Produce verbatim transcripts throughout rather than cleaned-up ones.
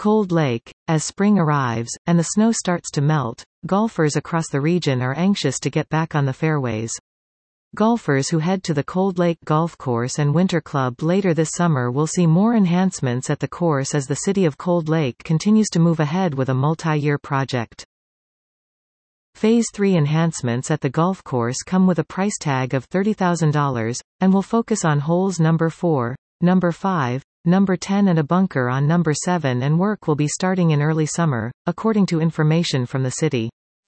Cold Lake. As spring arrives, and the snow starts to melt, golfers across the region are anxious to get back on the fairways. Golfers who head to the Cold Lake Golf Course and Winter Club later this summer will see more enhancements at the course as the city of Cold Lake continues to move ahead with a multi-year project. Phase three enhancements at the golf course come with a price tag of thirty thousand dollars, and will focus on holes number four, number five, number ten and a bunker on number seven, and work will be starting in early summer, according to information from the city.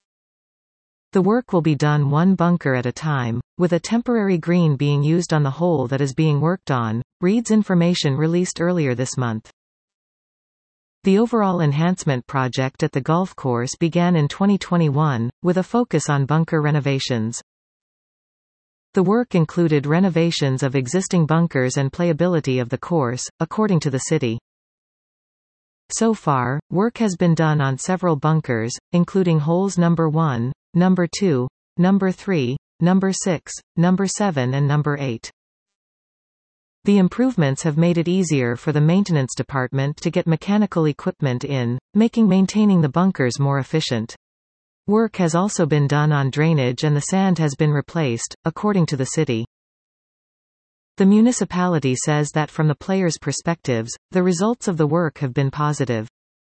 The work will be done one bunker at a time, with a temporary green being used on the hole that is being worked on, reads information released earlier this month. The overall enhancement project at the golf course began in twenty twenty-one, with a focus on bunker renovations. The work included renovations of existing bunkers and playability of the course, according to the city. So far, work has been done on several bunkers, including holes number one, number two, number three, number six, number seven and number eight. The improvements have made it easier for the maintenance department to get mechanical equipment in, making maintaining the bunkers more efficient. Work has also been done on drainage and the sand has been replaced, according to the city. The municipality says that from the players' perspectives, the results of the work have been positive.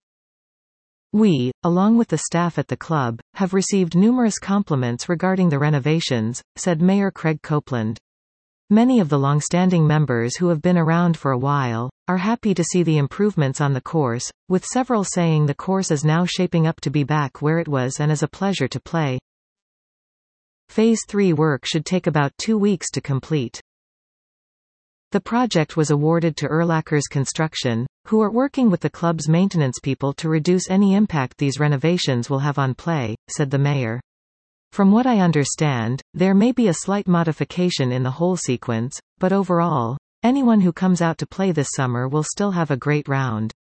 We, along with the staff at the club, have received numerous compliments regarding the renovations, said Mayor Craig Copeland. Many of the long-standing members who have been around for a while, are happy to see the improvements on the course, with several saying the course is now shaping up to be back where it was and is a pleasure to play. Phase three work should take about two weeks to complete. The project was awarded to Erlachers Construction, who are working with the club's maintenance people to reduce any impact these renovations will have on play, said the mayor. From what I understand, there may be a slight modification in the hole sequence, but overall, anyone who comes out to play this summer will still have a great round.